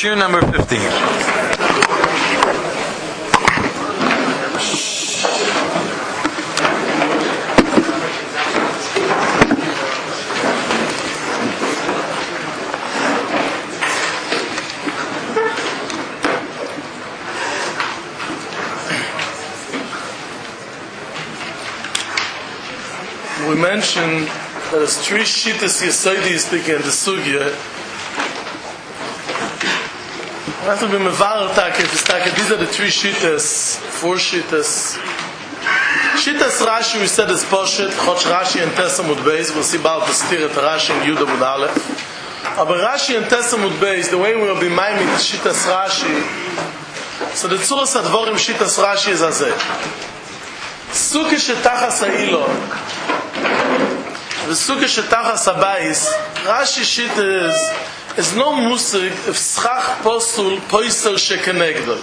Shir number 15. We mentioned that there's three shittas yesodis in the sugya. We have to be mevarer taka. These are the three shittas, four shittas. Shittas Rashi, we said is poshet, Chotch Rashi and Tessamud Beis. We'll see about the stir at Rashi and Yudah Mud Aleph. But Rashi and Tessamud Beis, the way we will be miming the shittas Rashi. So the Tzuras Advorim shittas Rashi is azeh. Sukkah shetachas ha'ilon. The sukkah shetachas habayis, Rashi shit is no musig if schach posul poiser shekenegdo.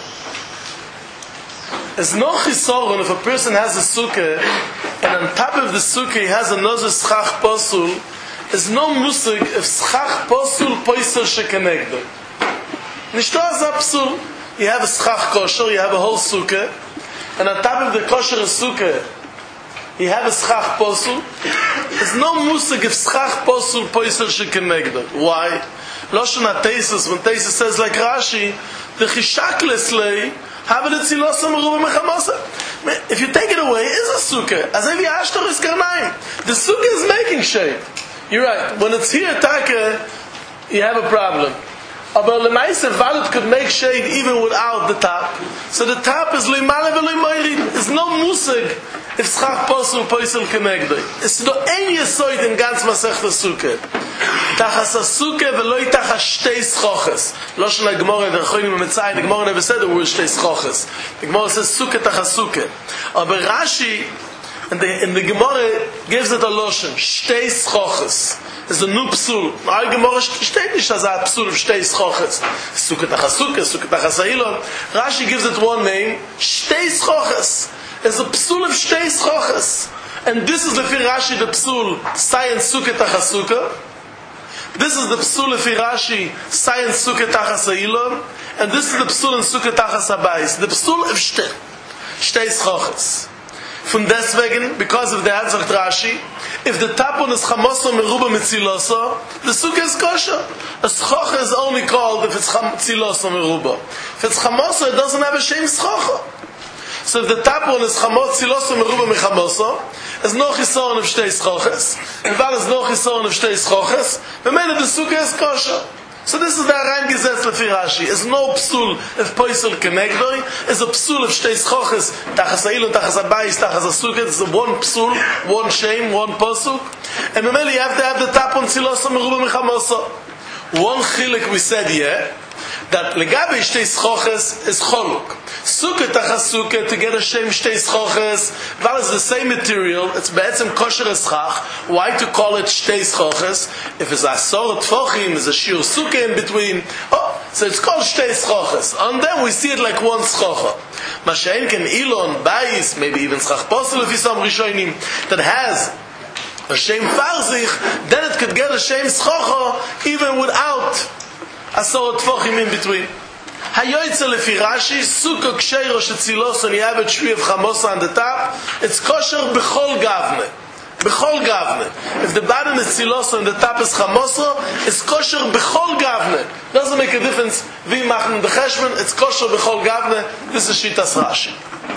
There's no chisoron if a person has a sukkah and on top of the sukkah he has another schach posul. There's no musig if schach posul poiser shekenegdo. Nishto az psul. You have a schach kosher, you have a whole sukkah, and on top of the kosher sukkah you have a schach posul. There's no musig if schach posul poiser shekenegdo. Why? Loshen HaTeisus, when Teisus says like Rashi, the chishakles lei have it tzilos ameruba mechamosa. If you take it away, it's a sukkah. As if you ashtor is karnaim. The sukkah is making shade. You're right. When it's here, taka, you have a problem. But lemaisa valid could make shade even without the top. So the top is leimale v'leimayrid. There's no musig if schach posul poisel kenegdoi. It's no ein yesoid in ganz masechta sukkah. Tachas a sukkah v'loi tachas shtei schoches. Loshen ha-Gemara, the Rechonim ha-Metzai, the Gemara never said the word shtei schoches. The Gemara says sukkah tachas sukkah. But Rashi, in the Gemara, gives it a loshen, shtei schoches. It's a new psul. Our Gemara steht nicht as a psul of shtei schoches. Sukkah tachas sukkah, sukkah tachas ha'ilon. Rashi gives it one name, shtei schoches. It's a psul of shtei schoches. And this is the Rashi, the psul, science sukkah tachas sukkah. This is the psul of Rashi, science sukkah tachas ha'ilon. And this is the psul in sukkah tachas habayis. The psul of shtei schoches. From deswegen, because of that, sagt Rashi, if the tapon is chamoso meruba mitziloso, the sukkah is kosher. A schocha is only called if it's tziloso meruba. If it's chamoso, it doesn't have a shame schocha. So if the tapon is tziloso meruba mechamoso, there's no chisoron of shtei schoches, and while there's no chisoron of shtei schoches, the sukkah is kosher. So this is the Aran Gesetz lefi Rashi. It's no psul if poisel kenegdoi. It's a psul of shtei schoches, tachas ha'ilon, tachas habayis, tachas ha'sukkah. It's one psul, one shame, one posuk. And remember, you have to have the tapon tziloso meruba mechamoso. One chilik we said here, that legabe shtei schoches is choluk. Sukkah tachas sukkah, to get a shame shtei schoches, while it's the same material, it's be'etzem kosher eschach. Why to call it shtei schoches? If it's asor tfochim, there's a shiur sukkah in between. Oh, so it's called shtei schoches. And then we see it like one schocha. Mashain ken ilon, bayis, maybe even schach posel if you some rishonim, that has a shame farzich, then it could get a shame schocha even without asor tfochim in between. Hayoytze lefi Rashi, sukkah ksheiro shetzilos, and you have a tree of chamosa on the top, it's kosher b'chol gavne. B'chol gavne. If the bottom is tzilos and the top is chamosa, it's kosher b'chol gavne. Doesn't make a difference. Vi machen the cheshbon, it's kosher b'chol gavne. This is Shitas Rashi.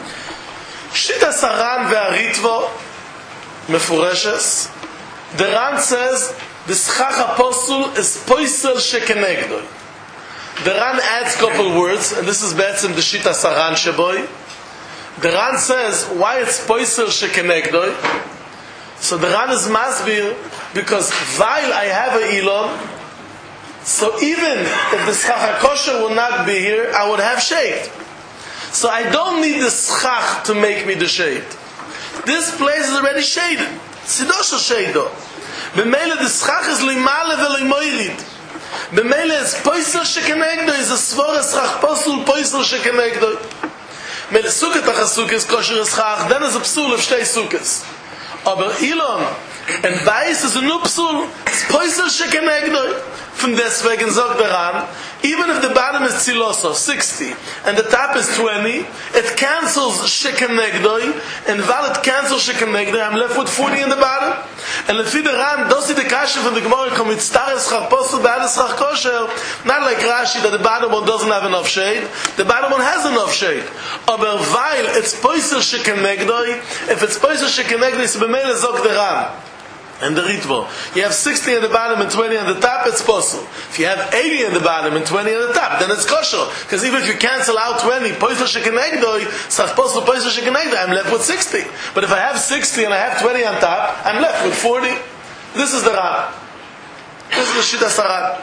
Shitas Aran ve'aritvo, mefureshes. The Ran says, the schach apostle is poisel shekenegdoi. The Ran adds a couple words, and this is betzim the Shita Saran Sheboy. The Ran says, why it's poiser shekenegdoi? So the Ran is masbir, because while I have a ilon, so even if the schach kosher will not be here, I would have shade. So I don't need the schach to make me the shade. This place is already shaded. Sidosha shado. B'meile the schach is limale v'leimoirid. B'meile is poiser shekenegdoi, is a svor eschach posul poiser shekenegdoi. Meile sukkah tachas sukkah is kosher eschach, then is a psul of shtei sukkahs. Aber ilon and bayis is a new psul, it's poiser shekenegdoi. from deswegen sagt daran, even if the bottom is tziloso, 60, and the top is 20, it cancels shekenegdoi, and while it cancels shekenegdoi, I'm left with 40 in the bottom. And lefi daran, dosi the kasha from the Gemara, come with stares chach posel, be'ades chach kosher, not like Rashi, that the bottom one doesn't have enough shade, the bottom one has enough shade. Aber weil it's poiser shekenegdoi, if it's poiser shekenegdoi, so b'meile zog daran. And the Ritvo. You have 60 at the bottom and 20 at the top, it's possible. If you have 80 at the bottom and 20 at the top, then it's kosher. Because even if you cancel out 20, poisel shekenegdoi, sach posel poisel shekenegdoi, I'm left with 60. But if I have 60 and I have 20 on top, I'm left with 40. This is the Rab. This is the Shita Sarab.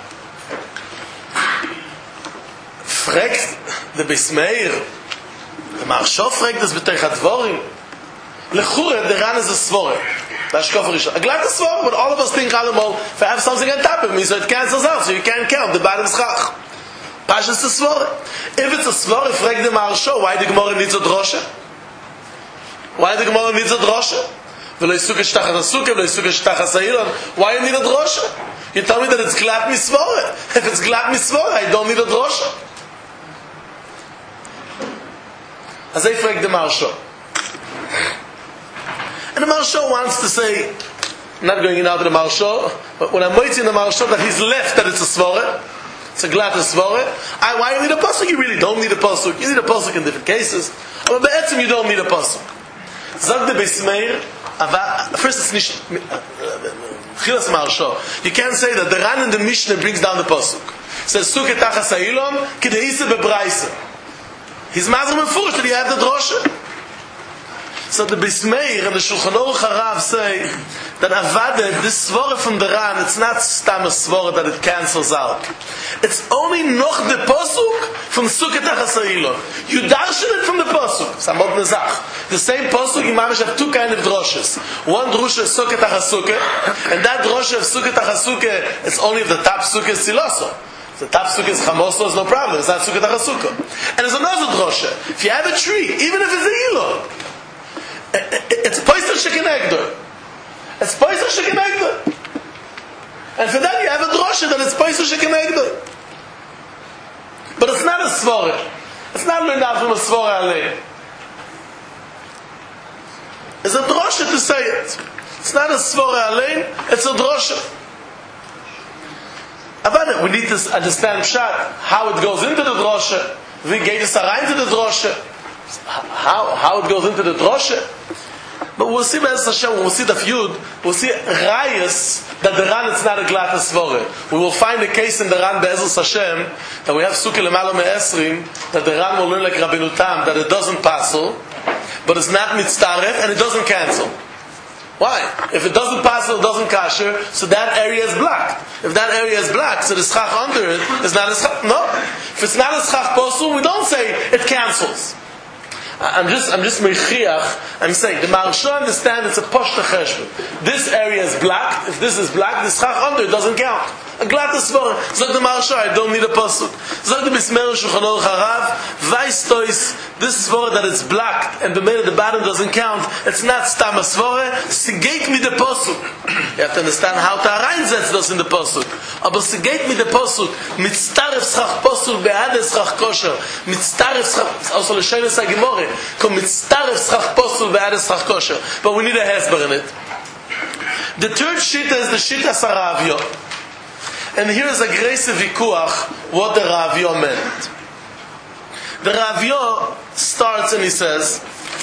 Fragt the Bismeir, the Marsho fragt das B'teich HaDvorim. Lechure, the Ran is a Svore. That's Kofar Rishon. A glad Svore, but all of us think Alamol, if I have something on top of me, so it cancels out, so you can't count the bottom schach. Pashas is a Svore. If it's a Svore, fragt the Marsho, why the Gemara needs a droshe? Why the Gemara needs a droshe? V'lo yisuke shtachas asuke, v'lo yisuke shtachas ha'ilon. Why you need a droshe? You tell me that it's glad misvore. If it's glad misvore, I don't need a droshe. As I fragt the Marsho. And the Marsho wants to say, I'm not going out to the Marsho, but when I'm waiting the Marsho, that he's left that it's a svore, it's a glad svore. Why you need a pasuk? You really don't need a pasuk. You need a pasuk in different cases. But be'etzim you don't need a pasuk. Zog the Bismeir, first it's nicht, Chilas Marsho. You can't say that the Ran in the Mishnah brings down the pasuk. It says, Suke tachas ha'ilon, kideise bebraise. He's mazur mefurish that you have the droshe. So the Bismeir and the Shulchan Aruch Harav say that Avada, this svore from the Ran, it's not stam a svore that it cancels out. It's only noch the posuk from Sukkot Tachas Ha'ilon. You darshan it from the posuk. Samot Nezach. The same posuk, you mamish have two kind of droshes. One drosha is Sukkot Tachas Sukkot, and that drosha of Sukkot Tachas Sukkot, it's only if the top sukkah is Siloso. The top sukkah is chamoso, it's no problem. It's not Sukkot Tachas Sukkot. And there's another drosha. If you have a tree, even if it's a ilon, it's poiser shekenegdoi. It's poiser shekenegdoi. And for that you have a drosha that it's poiser shekenegdoi. But it's not a svore. It's not learned out from a svore alei. It's a drosha to say it. It's not a svore alei, it's a drosha. But we need to understand pshat, how it goes into the drosha. We gave us a rein to the drosha. How it goes into the drosha. But we'll see Be'ez Hashem, we'll see the feud, we'll see Rayas that the Ran is not a glata svore. We will find a case in the Ran Be'ez Hashem that we have Sukkah Lemalo Me'esrim that the Ran will learn like Rabbeinu Tam that it doesn't passel, but it's not mitztaref and it doesn't cancel. Why? If it doesn't passel, it doesn't kasher, so that area is blocked. If that area is blocked, so the schach under it is not a schach. No. If it's not a schach posel, we don't say it cancels. I'm just mechiach. I'm saying the Marsha understand it's a poshta cheshbon. This area is blocked. If this is blocked, the schach under it doesn't count. A glata svara. Zog the Marsha, I don't need a pasuk. Zog the Bismeir Shulchan Aruch Harav. Vaistois. This svara that it's blocked and the middle at the bottom doesn't count. It's not stam a svara. Sigeit me the pasuk. You have to understand how to reinsetz das in the pasuk. Aber sigeit me the pasuk. Mitztaref schach pasuk be'ades schach kosher. Mitztaref schach. Also l'sheles ha'gemore. But we need a hesber in it. The third shita is the shita Saravio. And here is a grace vikuach what the Ravio meant. The Ravio starts and he says,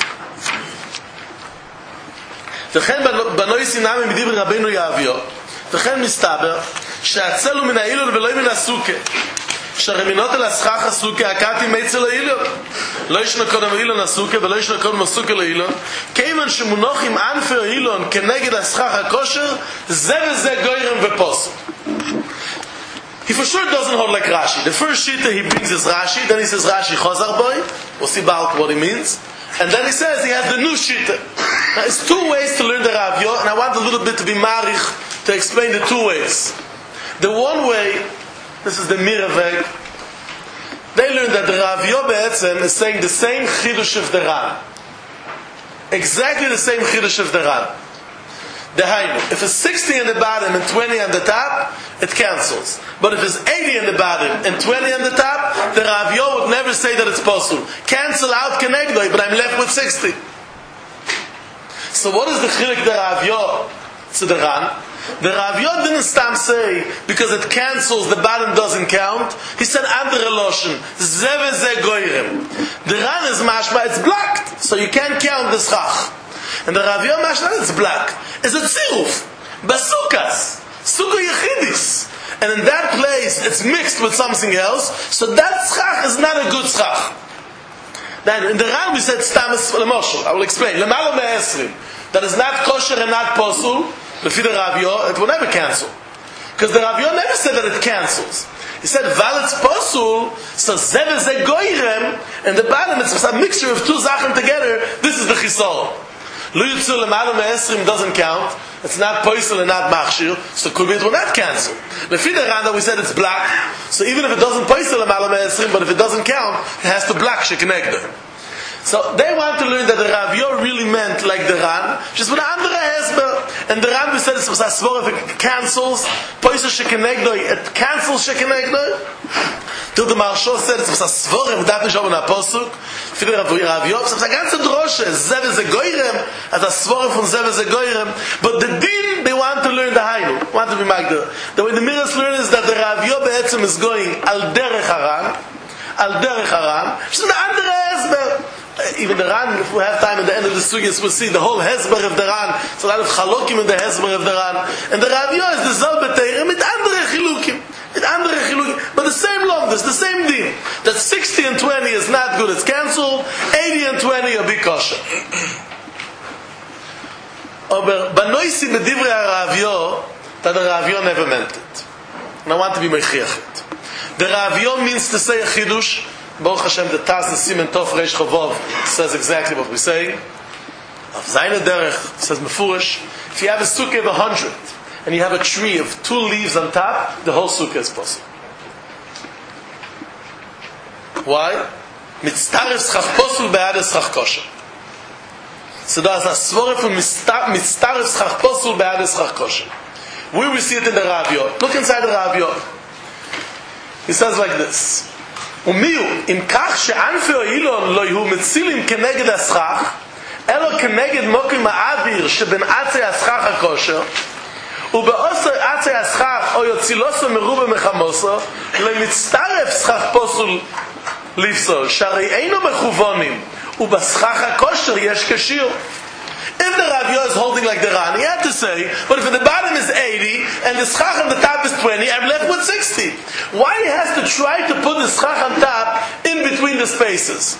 וכן בנוי סינם מדיבר רבינו יאביו, וכן מסתבר שהצלו מן האילון ולא מן הסוכה. שהרמינות אל הסכך הסוכה הקעתי מיצל האילון לא ישנו קודם אילון הסוכה ולא ישנו קודם הסוכה לאילון כיוון שמונוח עם ענפי האילון כנגד הסכך הכושר זה וזה גוירם ופוסק. He for sure doesn't hold like Rashi. The first shita he brings is Rashi, then he says Rashi Chozar boy, we'll see about what he means, and then he says he has the new shita. Now it's two ways to learn the Ravyo, and I want a little bit to be marich to explain the two ways. The one way, this is the Miraveg. They learn that the Ravyo Be'etzem is saying the same Chidush of the Ran. Exactly the same Chidush of the Ran. If it's 60 in the bottom and 20 on the top, it cancels. But if it's 80 in the bottom and 20 on the top, the Rav Yo would never say that it's possible. Cancel out Kenegdoi, but I'm left with 60. So what is the chilik the Rav Yo to the Ran? The Rav Yo didn't say because it cancels, the bottom doesn't count. He said andere Loshen, Zeve Ze Goyrem. The Ran is mashma, it's blocked, so you can't count the schach. And the Rav Yo mashma, it's black. It's a tziruf, basukas, sukkah yechidis. And in that place, it's mixed with something else, so that schach is not a good schach. Then in the Ran we said stamis l'moshel. I will explain. L'malo me'esrim. That is not kosher and not posul. Lefi the Rav Yo, it will never cancel. Because the Rav Yo never said that it cancels. He said, Val it's posul, so zeve ze goyrem, and the bottom it's a mixture of two zachen together, this is the chisol. Lu yutzu l'malo me'esrim doesn't count, it's not posul and not machshir, so could be it will not cancel. Lefi the Ran that we said it's black, so even if it doesn't posul l'malo me'esrim, but if it doesn't count, it has to black shekenegda. So they want to learn that the Rav Yo really meant like the Ran, just with andere hesber. And the Ran we said it's a svor if it cancels, poisel shekenegdoi, it cancels shekenegdoi. Till the Marsho said it's a svor if that is over na posuk. For the Rav Yo, it's a ganze droshe, zeve ze goyrem, as a svor from zeve ze goyrem. But the din they want to learn the Hainu, want to be magder. The way the Miras learn is that the Rav Yo be'etzem is going al derech Haran, which is the andere hesber. Even the Ran, if we have time at the end of the Sugis, we'll see the whole Hezber of the Ran. It's a lot of Chalokim in the Hezber of the Ran. And the Rav Yo is the Zalbeteirem mit andere Chilukim. But the same lomdus, the same din. That 60 and 20 is not good, it's cancelled. 80 and 20 are big kosher. Aber Banoisi bedivre Rav Yo, that the Rav Yo never meant it. And I want to be mechiach. The Rav Yo means to say a chidush. Baruch Hashem, the Taz and Simen Tov Reish Chavov says exactly what we're saying. Of Zayne Derech says Mefurish, if you have a sukkah of 100 and you have a tree of 2 leaves on top, the whole sukkah is possible. Why? Mitztaref schach posul be'ad schach kosher. So there's a svore from mitztaref schach posul be'ad schach kosher. Where we see it in the Rav Yo. Look inside the Rav Yo. He says like this. ומיהו, אם כך שענפי או אילון לא יהיו מצילים כנגד השכח, אלו כנגד מוקים האוויר שבין עצי השכח הכושר, ובאוסר עצי השכח או יוצילוסו מרובה מחמוסו, לא מצטרף שכח פוסול לפסול, שהרי אינו מכוונים, ובשכח הכושר יש כשיר. If the Rav Yo is holding like the Ran, he had to say, but if the bottom is 80 and the schach on the top is 20, I'm left with 60. Why he has to try to put the schach on top in between the spaces?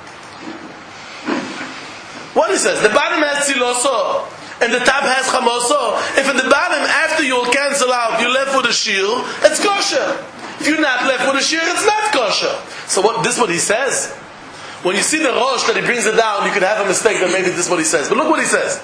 What he says, the bottom has tziloso and the top has chamoso. If at the bottom, after you'll cancel out, you're left with a shir, it's kosher. If you're not left with a shir, it's not kosher. So this is what he says. When you see the Rosh that he brings it down, you could have a mistake that maybe this is what he says. But look what he says.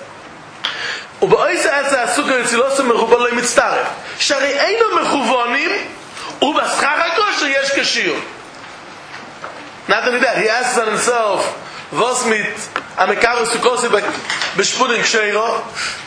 Not only that, he asks on himself, was mit amekaru sukosi b'shpudim ksheiro?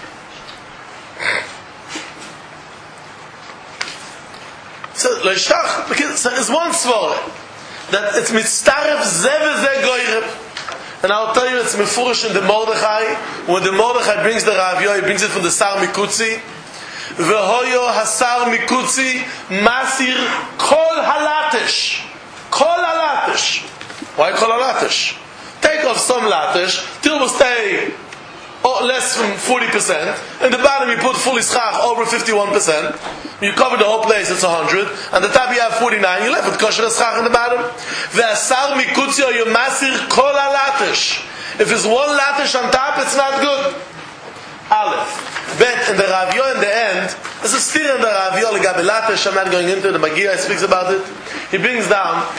So, there's one svara that it's mitztaref zeve ze goyrem. And I'll tell you, it's mefurish in the Mordechai. When the Mordechai brings the Rav Yo, he brings it from the Sar Mikutzi. V'hoyo hasar Mikutzi masir kol halatesh. Kol halatesh. Why kol halatesh? Take off some latesh till we stay less than 40%. In the bottom you put fully schach over 51%. You cover the whole place, it's 100. On the top you have 49. You're left with kosher schach in the bottom. Ve'asar mikutzi or yomasir kol halatesh. If there's one latesh on top, it's not good. Aleph. Bet in the Rav Yo in the end, there's a steer in the Rav Yo legabe latesh. I'm not going into it. The Magia speaks about it. He brings down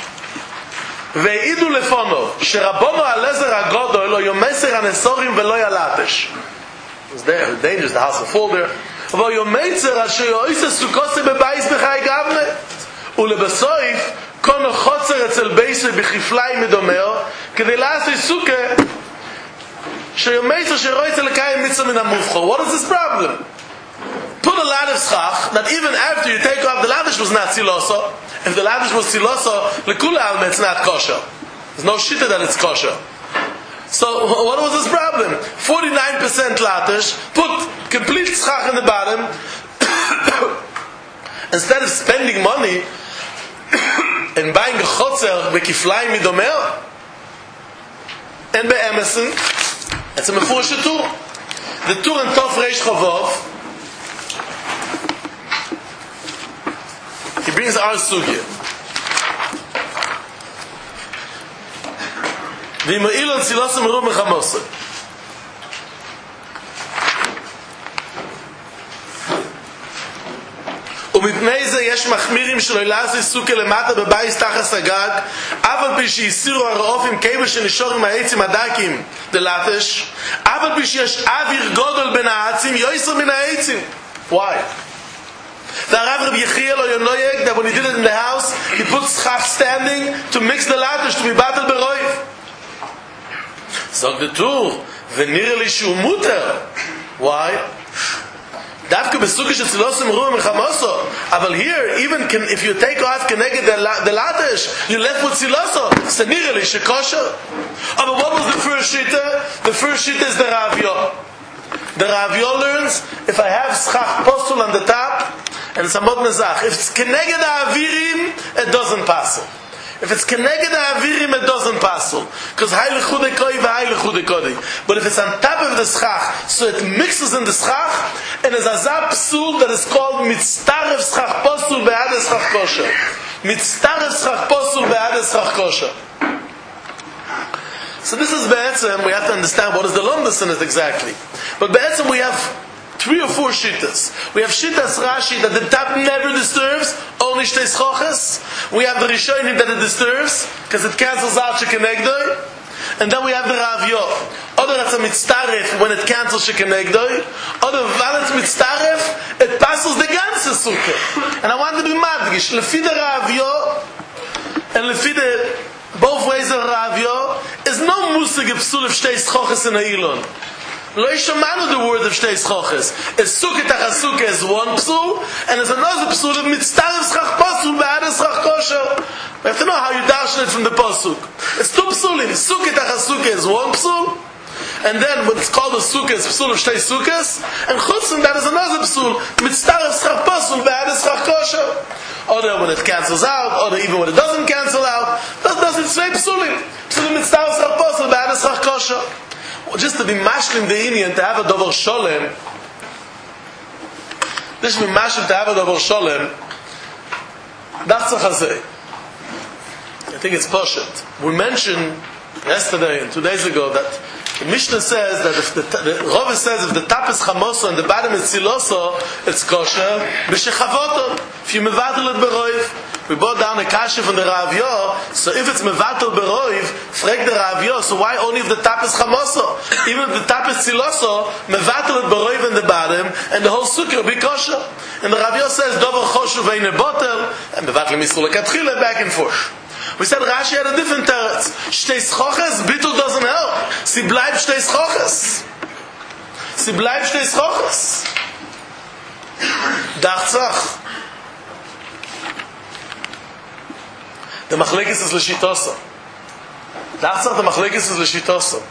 ואידו לפונו שרבונו הלזר הגודו לא יומסר הנסורים ולא ילטש. It's there, the danger is the house of folder. ויומסר אשר יועיס הסוכוסי בבייס בחי גבנה ולבסויף קונו חוצר אצל בייסי בכפלי מדומר כדי לעשות סוכה sheyomeitzer sheroitze lekayim mitzvah min hamuvchor. What is this problem? Put a lot of schach that even after you take off the ladish was not siloso. If the ladish was siloso, lekula alma it's not kosher. There's no shita that it's kosher. So what was this problem? 49% ladish, put complete schach in the bottom. Instead of spending money and buying a chotzer bekiflayim midomer and be'emerson, it's a mefurish tur. The tur in Tov Reish Chavov, he brings our sugya. V'ima'ilon tzilosim ru mechamosim. ומפני זה יש מחמירים שלא לעשי סוכה למטה בבייס תחס הגג, אבל פי שיסירו הרעופים כאבה שנשור עם העצים הדקים דלטש, אבל פי שיש אוויר גודל בין העצים יויסר מן העצים. Why? The Rav Rabbi Yechiel or Yonoyeg, that when he did it in the house, he put schach standing to mix the latish, to be battled beroiv. Sog the Tur, v'nireh li shu muter. Why? Davke besuke shetzilosim ruim mechamoso. But here, even if you take off keneged the latish, you left with tziloso. So nireh li shekosher. But what was the first shita? The first shita is the Ravyo. The Ravyo learns, if I have schach postul on the top, and samot nezach, if it's keneged avirim, it doesn't pass. If it's keneged avirim, it doesn't pass. Because hay lechudei koi v'hay lechudei kodei. But if it's on top of the schach, so it mixes in the schach, and there's a zap psul that is called mitztarev schach postul be'ad schach kosher. Mitztarev schach postul be'ad schach kosher. So this is Be'etzem, we have to understand what is the lumdus in it exactly. But Be'etzem we have 3 or 4 shittas. We have shittas Rashi that the top never disturbs, only shtei schoches. We have the Rishonim that it disturbs, because it cancels out shekenegdoi. And then we have the Ravyo. Other that's a mitztaref when it cancels shekenegdoi. Other valence mitztaref, it passes the ganze sukkah. And I want to be madgish. Lefi the Ravyo, and lefi the both ways of Ravyo, is no musig of psul of shtei schoches in Ha'ilon. Lo yishamanu the word of shtei schoches. Es sukkah tachasukkah is one psul, and there's another psul of mitztarev schach pasul be'ad schach kosher. We have to know how you darshan it from the pasuk. It's 2 psulim. Sukkah tachasukkah is one psul, and then what's called a sukkah is psul of shtei sukkahs, and chutzim that is another psul, mitztarev schach pasul be'ad schach kosher. Or when it cancels out, or even when it doesn't cancel out, doesn't say psulim. Psulim mitztarev schach pasul be'ad schach kosher. Just to be mashlim the Indian, to have a dover sholem, this should be mashlim to have a dover sholem, that's a chazay. I think it's poshet. We mentioned yesterday and 2 days ago that the Mishnah says that if the Rove says if the top is chamoso and the bottom is siloso, it's kosher. B'shechavoto, if you mevatel it beroiv. We brought down a kasha from the Ravyo. So if it's mevatel beroiv, frek the Ravyo. So why only if the top is chamoso? Even if the top is siloso, mevatel it beroiv in the bottom, and the whole sukkah will be kosher. And the Ravyo says dover choshu veine botel, and mevatel misru lekatchila, back and forth. We said Rashi had a different teretz. Shtei schoches, bittul doesn't help. Sie bleibt shtei schoches. Sie bleibt shtei schoches. Dachzach. The machlekes is l'shitosa. Dachzach, the machlekes is l'shitosa.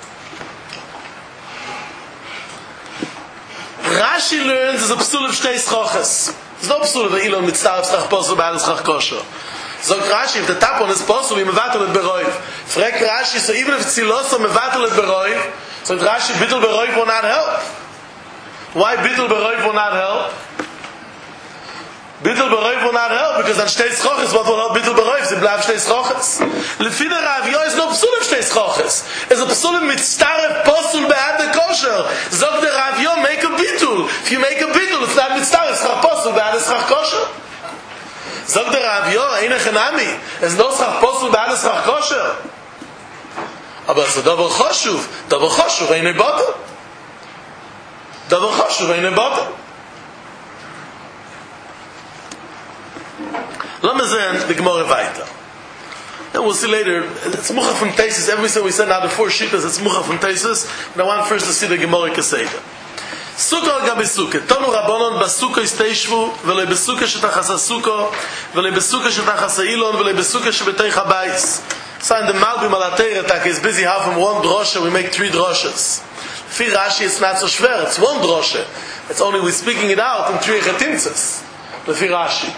Rashi learns is a psul of shtei schoches. There's no psul of the ilon mitzvah schach posel b'ad schach kosher. So Rashi, if the top one is possible, you mevatel it beroiv. Frek Rashi, so even if it's siloso, mevatel it beroiv, so Rashi, bittul beroiv will not help. Why bittul beroiv will not help? Bittul beroiv will not help, because on shtei schoches, what will help bittul beroiv? Ze bleibt shtei schoches. Lefi the Ravyo is no psul of shtei schoches. It's a psul of mitztarev posul be'ad the kosher. Zog the Ravyo, make a bittul. If you make a bittul, it's not mitztarev schach posul be'ad schach kosher. Zog der Ravyo, eine Chanami, es no schach posel be'ad schach kosher. Aber es ist dover choshuv eine bote. Dover choshuv eine bote. Lass mir sehen, die Gemorre weiter. And we'll see later, it's Mucha from Tesis. Everything we said now, the 4 Shitas, it's Mucha from Tesis. But I want first to see the Gemara Keseda. Sukkah gabi sukkah. Tonu Rabbanon basukkah isteishvu, v'lei besukkah shetachas hasukkah, v'lei besukkah shetachas ha'ilon, v'lei besukkah shebeteich habayis. So in the Malbim al HaTorah is busy half from one drosha, we make 3 droshas. Fi Rashi, it's not so schwer, it's 1 drosha. It's only we're speaking it out in 3 chetimtzes. Fi Rashi.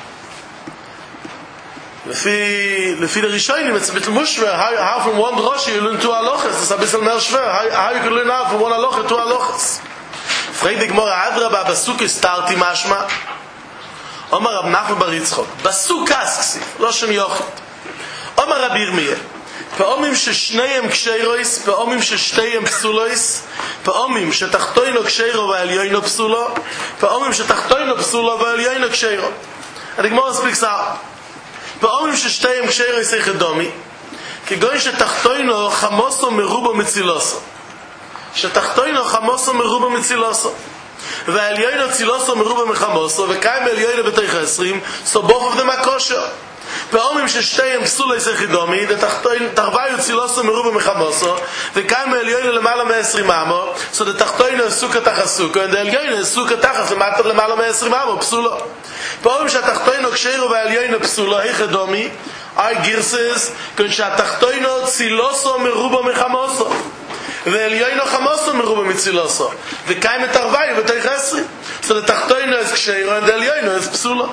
Lefi the Rishonim, it's a bit more schwer. How from 1 drosha you learn 2 halachas? It's a bit more schwer. How you can learn out from 1 halacha 2 halachas? Frag the Gemara, Adraba, Basukkah starti mashma. Omar Rab Nachman bar Yitzchok. Basukkah asksiv, lo shem yochid. Omar Rab Yirmiyah. פעמים ששניהם קשיירויס, פעמים ששתיהם פסולויס, פעמים שתחתוינו קשיירו ועליינו פסולו, פעמים שתחתוינו פסולו ועליינו קשיירו. הדגמור speaks out. פעמים ששתיהם קשיירויס יחדומי, כגון שתחתוינו חמוסו מרובו מצילוסו. שתחתוינו חמוסו מרובו מצילוסו. ועליינו צילוסו מרובו מחמוסו, וקיים עליינו בתוך 20, so both of them are kosher. פעמים ששתיהם פסולו יחדומי, תחוויו צילוסו מרובו מחמוסו, וקיים עליינו למעלה 120 אמו, so the תחתוינו סוכה תחת סוכה, and the עליינו סוכה תחת למעלה 120 אמו, פסולו. פעמים שהתחתוינו קשיירו ועליינו פסולו יחדומי, I גרסס, כיוון שהתחתוינו צילוסו מרובו מחמוסו. ועליינו חמוסו מרובו מצילוסו, וקיים את הרוויו בתוך 20. so the תחתוינו is קשיירו, and the עליינו is פסולו.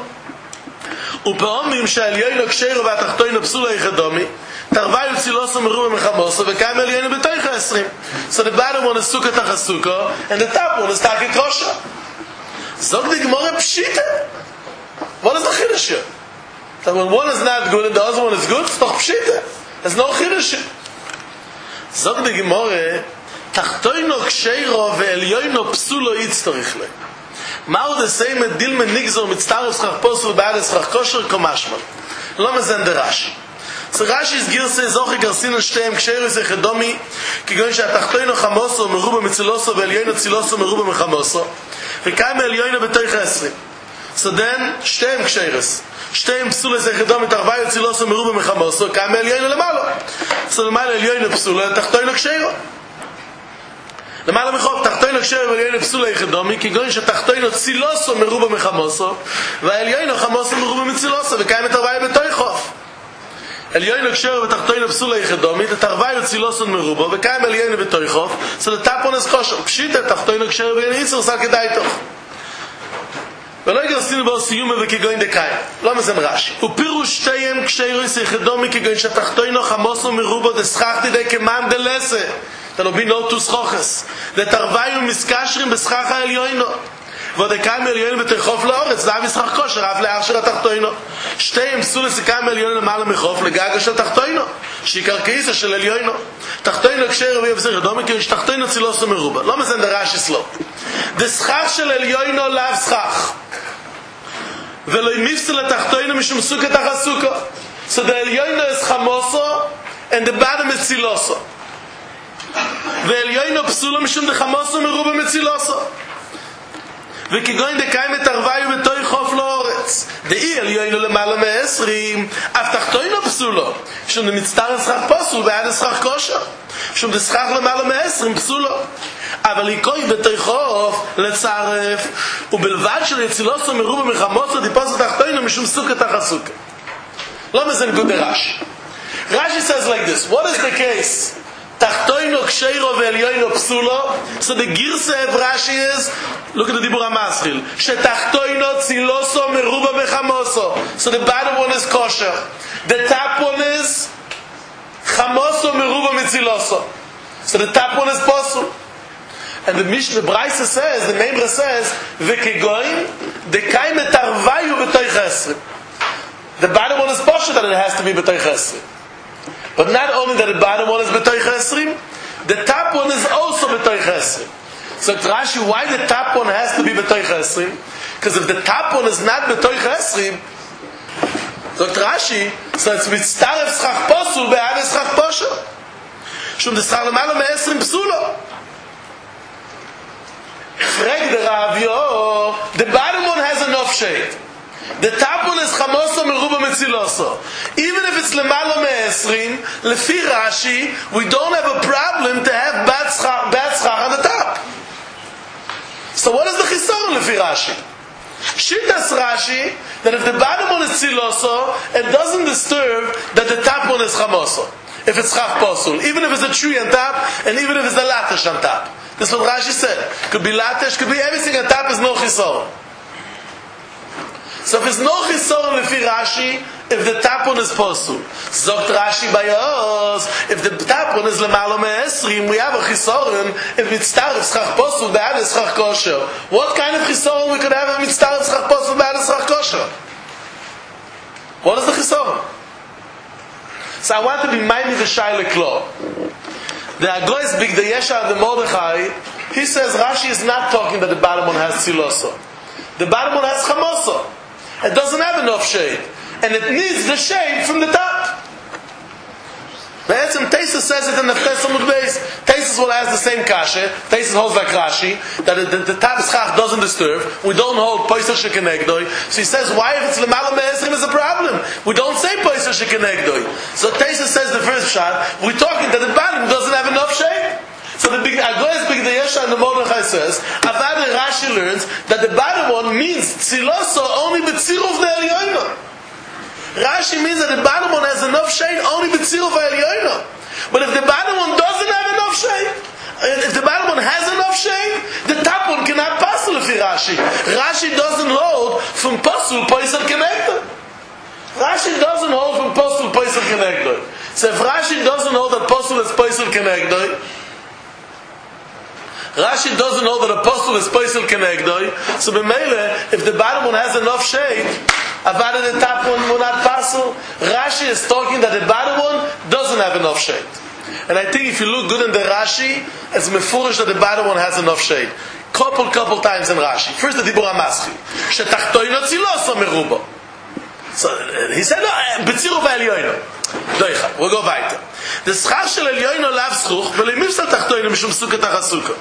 ופעמים שהעליינו קשיירו והתחתוינו פסולו יחדומי, תרוויו צילוסו מרובו מחמוסו, וקיים עליינו בתוך 20. so the bottom one is סוכה תחת סוכה, and the top one is תחת קרושה. זוג די גמורה פשיטה. What is the chiddush here? That when one is not good and the other one is good, it's doch pshita. There's no chiddush here. Zog the Gemara, tachtoino ksheiro ve'elyoino psulo yitztorich le. Ma'u the same at dilme nigzor mitztaref schach posel ba'ares schach kosher komashman. Lo mezen de Rashi. So Rashi's girse zoche garsin shteim ksheiro zechedomi, kigon שהתחתוino chamoso meruba mitziloso ve'elyoino tziloso meruba mechamoso, v'kayim elyoino betoich 20. So then, שתיהם קשיירס. שתיהם פסולה זה חדום מתרוויו צילוסו מרובה מחמוסו, כמה עליינו למעלה. So למעלה עליינו פסולה, תחתוינו קשיירו. למעלה מחוב, תחתוינו קשיירו ועליינו פסולה יחדומי, כגון שתחתוינו צילוסו מרובה מחמוסו, ועליינו חמוסו מרובה מצילוסו, וקיים מתרוויו בתוי חוף. עליינו קשיירו ותחתוינו פסולה יחדומי, תרוויו צילוסו מרובה, וקיים עליינו בתוי חוף, so the top one is kosher. פשיטה, תחתוינו קשיירו ועליינו יצר, סל כדאי תוך. ולא יגרסינו בו סיומה וכגוין דקאי. לא מזן רש"י. ופירוש שתיהם קשיירויס יחדומי כגוין שתחתוינו חמוסו מרובו דסחכתי די כמם דלסה. תלובי נוטוס חוכס. דתרוויו מסקשרים בסכך העליונו. ודקאי מעליונו בתחוף לאורץ. דאב ישחק כושר אף לאר של התחתוינו. שתיהם סולס דקאי מעליונו למעלה מחוף לגגה של תחתוינו. שיקר כאיסה של עליונו. תחתוינו קשיירו ויבסר יחדומי כגוין שתחתוינו צילוסו מרובה. לא מזן דרש"י סלו. דסכך של עליונו לאו סכך. ולא ימיפסל התחתוינו משום סוכה תחת סוכה. So the Elyoino is chamoso and the bottom is tziloso. ואלyoino פסולו משום דחמוסו מרובה מצילוסו. וכגוין דקיים את הרוויו בתוי חוף לאורץ. דאי אלyoino למעלה 120, אף תחתוינו פסולו. משום דמצטר שכח פוסול ועד שכח כושר. משום דשכח למעלה 120 פסולו. אבל ליקוי בתוי חוף לצרף, ובלבד שלצילוסו מרובה מחמוסו דיפוסו תחתוינו משום סוכה תחת סוכה. לא מזן גוד Rashi. Rashi says like this, what is the case? Tachtoino ksheiro ve'elyoino psulo. So the girsa of Rashi is, look at the Dibur HaMaschil, shetachtoino tziloso meruba bechamoso. So the bottom one is kosher. The top one is chamoso meruba mitziloso. So the top one is posul. And the Mishnah Braisa says, the Memra says, v'kegoin dekay metarvayu b'toich 20. The bottom one is poshut that it has to be b'toich 20. But not only that the bottom one is b'toich 20, the top one is also b'toich 20. So Rashi, why the top one has to be b'toich 20? Because if the top one is not b'toich 20, so Rashi, so it's mitztaref schach posul be'ad schach poshut. Shum deschach lemala 120 psulo. Frag the Rav, the bottom one has enough shade. The top one is chamoso meruba metziloso. Even if it's lemalo me'esrim, lefi Rashi, we don't have a problem to have bad schach on the top. So what is the chisaron lefi Rashi? Shitas Rashi, that if the bottom one is tziloso, it doesn't disturb that the top one is chamoso. If it's chach posul, even if it's a tree on top, and even if it's a latesh on top. That's what Rashi said. Could be latesh, could be everything on top is no chisaron. So if it's no chisaron lefi Rashi, if the top one is posul, zogt Rashi bayos, if the top one is lemalo me'esrim, we have a chisaron if mitztar is chach posul be'ad is chach kosher. What kind of chisaron we could have if mitztar is chach posul be'ad is chach kosher? What is the chisaron? So I want to be minded the shaila klo. The Agois Big the Yesha and the Mordechai, he says Rashi is not talking that the bottom one has tziloso. The bottom one has chamoso. It doesn't have enough shade. And it needs the shade from the top. Taisus says it in the Tesamud base. Taisus will has the same kasha. Taisus holds like Rashi, that the top schach doesn't disturb. We don't hold poiser shekenegdoi. So he says, why if it's lemala me'esrim is a problem? We don't say poiser shekenegdoi. So Taisus says the first shot, we're talking that the bottom doesn't have enough shade. So the big Agoyes Big the Yesha and the Mordechai says, Avad Rashi learns that the bottom one means tziloso only b'tziruf ne'elyoino. Rashi means that the bottom one has enough shade only b'tziruf ne'elyoino. But if the bottom one doesn't have enough shade, if the bottom one has enough shade, the top one cannot pasul if Rashi. Rashi doesn't hold from pasul poisel connector. Rashi doesn't hold from pasul poisel connector. So if Rashi doesn't hold that pasul is poisel connector, Rashi doesn't know that apostle is poisel kenegdoi. So b'meile, if the bottom one has enough shade, about the top one will not pasul. Rashi is talking that the bottom one doesn't have enough shade. And I think if you look good in the Rashi, it's mefurish that the bottom one has enough shade. Couple times in Rashi. First the Dibur HaMaschi. Shetachtoino tziloso merubo. So he said, no, b'tziru v'elyoino. Doicha, we'll go weiter. The schach shel elyoino lav schuch, v'lemivsal tachtoino mishum suket achasuka.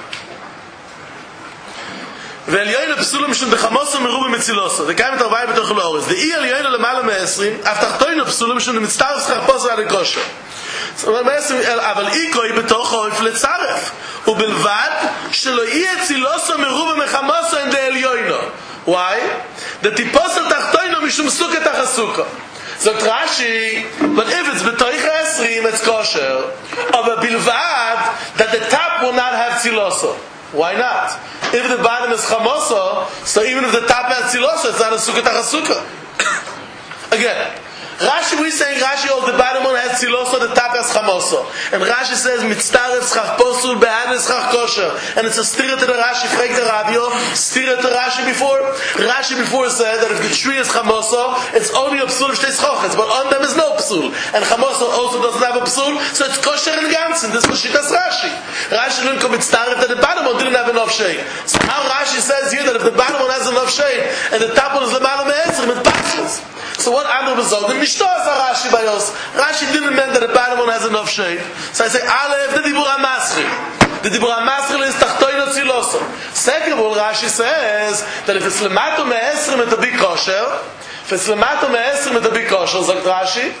ואליון פסול משום דחמוסו מרובה מצילוסו. זה קיים את הרבעי בתוך לאורס. דאי אליון למעלה מ-20, אף תחתוינו פסול משום דמצטרף שכח פוסו על הכושר. אבל איקוי בתוך אויף לצרף. ובלבד שלא יהיה צילוסו מרובה מחמוסו אין דאליונו. Why? דטיפוסו תחתוינו משום סוכת החסוקו. זאת רש"י, but if it's בתוך 20, it's kosher. אבל בלבד that the top will not have צילוסו. Why not? If the bottom is chamoso, so even if the top has tziloso, it's not a sukkah tachasukkah. Again, Rashi, we're saying Rashi, the bottom one has tziloso, the top has chamoso. And Rashi says, mitztaref schach posul, be'ad schach kosher. And it's a stira to the Rashi, frek the Rabio, stira to Rashi before. Rashi before said that if the tree is chamoso, it's only a psul of shtei schoches, but on them is no psul. And chamoso also doesn't have a psul, so it's kosher in ganzen. This was shitas Rashi. Rashi didn't come mitztaref that the bottom one didn't have enough shade. So how Rashi says here that if the bottom one has enough shade, and the top one is lemala me'esrim, it passes. So what Amr was told, the Mishnah is a Rashi by us. Rashi didn't mean that the bottom one has enough shade. So I say, Aleph, the Dibur HaMaschi. The Dibur HaMaschi is Tachtoino Tziloso. Second of all, Rashi says that if it's Lemato Me'esrim, it'll be kosher. If it's Lemato Me'esrim, it'll be kosher, sagt Rashi.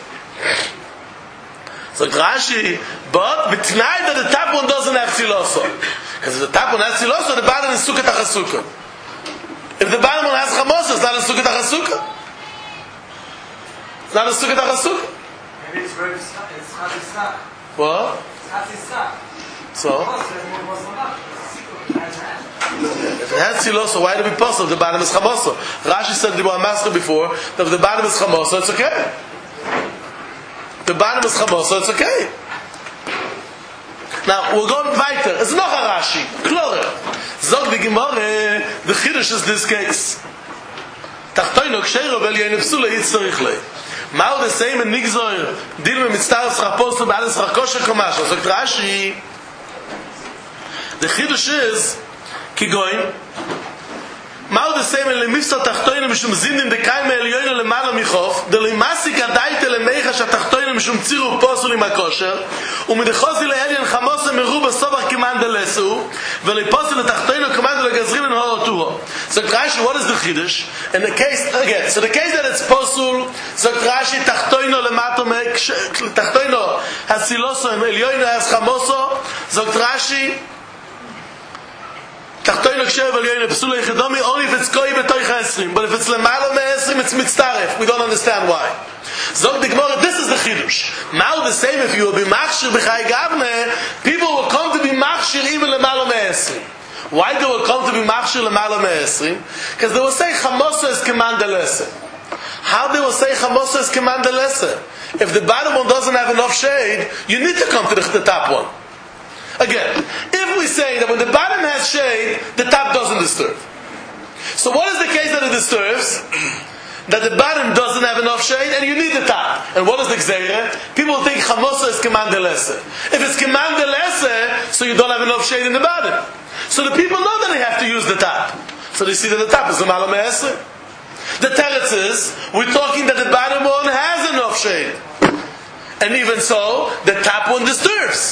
Sagt Rashi, but betnai that the top one doesn't have Tziloso. Because if the top one has Tziloso, the bottom is Sukkot HaChasukah. If the bottom one has Chamoso, it's not a Sukkot HaChasukah. It's not a sukkah tachasukah. Maybe it's very it's chatisah. What? It's chatisah. So? If it has tziloso, why do we puzzle? The bottom is chamoso. Rashi said the master before that if the bottom is chamoso, it's okay. The bottom is chamoso, it's okay. Now we're going weiter. It's noch a Rashi. Klore. Zog the Gemara. The Chiddush is this case. Tachtoino ksheiro v'elyoin psula yitzarich lei. Mao the same in Nigzoir. Deal with mitzvah schachposu ba'al schachkosher komasho. So Rashi, the chiddush is kigoin. Mao the same in lemifsal tachtoinu mishum zindim dekaim elyoinu lemala michof. The lemasik adaite lemecha shatachtoinu משום צירוף פוסול עם הכושר, ומדחוזי לעליין חמוסה מרובה סובר כמאן דלסו, ולפוסל לתחתינו כמאן דלגזרים in Horotuho. So Rashi, what is the Chiddush? In the case, again, so the case that it's posul, so Rashi, tachtoino lemato tachtoino hasiloso im elyoino has chamoso, so Rashi, tachtoino kshev elyoino psula yichedomi, only if it's koi betoich esrim, but if it's lemalo me esrim, it's mitztaref. We don't understand why. Zog the Gemara, this is the Chiddush. Now the same, if you will be machshir b'chai gavne, people will come to be machshir even lemalo me esrim. Why they will come to be machshir lemalo me esrim? Because they will say chamosa is command delese. How they will say chamosa is command delese? If the bottom one doesn't have enough shade, you need to come to the top one. Again, if we say that when the bottom has shade, the top doesn't disturb. So what is the case that it disturbs? That the bottom doesn't have enough shade and you need the top. And what is the gzeira? People think chamosa is command delese. If it's command delese, so you don't have enough shade in the bottom. So the people know that they have to use the top. So they see that the top is the malam esrim. The teretz is, we're talking that the bottom one has enough shade. And even so, the top one disturbs.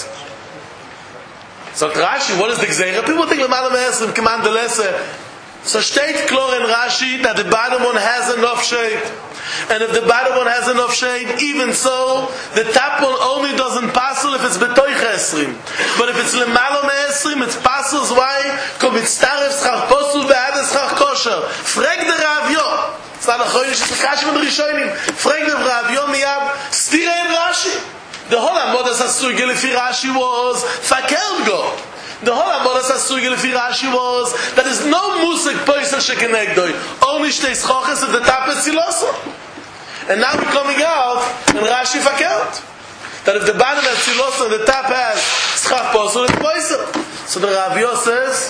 So Rashi, what is the gzeira? People think the malam esrim command delese. So steht klar in Rashi that the bottom one has enough shade. And if the bottom one has enough shade, even so, the top one only doesn't passel if it's betoich esrim. But if it's lemalo me esrim, it's passels. Why? Because it's taref schach posul ve'ad schach kosher. Frag the Ravyo. It's not a chodesh, it's a kash with Rishonim. Frag the Ravyo miyab stira in Rashi. The whole amodas hasugi lefi Rashi was fakel go. The whole amodas hasugi lefi Rashi was that is no musik poisel shekenegdoi. Only shteis choches at the top is siloso. And now we're coming out and Rashi fakelt. That if the bottom has siloso and the top has schach posel, it's poisel. So the Ravyo says,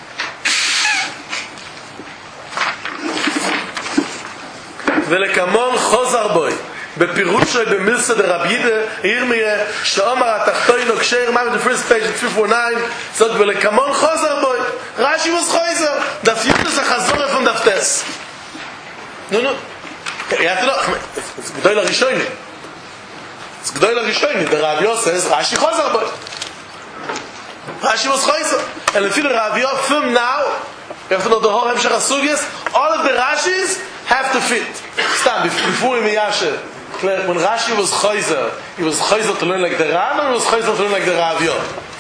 ולקמון חוזר בוי בפירושו במילסה דרבידה ירמיה שאומר התחתוינו כשיר מה the first page at 349 זאת ולקמון חוזר בוי רש"י was חוזר דף יוטס החזור from דף טס no יאתי לו it's גדול הראשוני it's גדול הראשוני the Ravyo says רש"י חוזר בוי רש"י was חוזר and לפי the Ravyo from now you have to know the whole Hemshech HaSugis all of the Rashis have to fit. Stand before him Yasher. When Rashi was Chayzer, he was Chayzer to learn like the Ram, or he was Chayzer to learn like the Ravyo?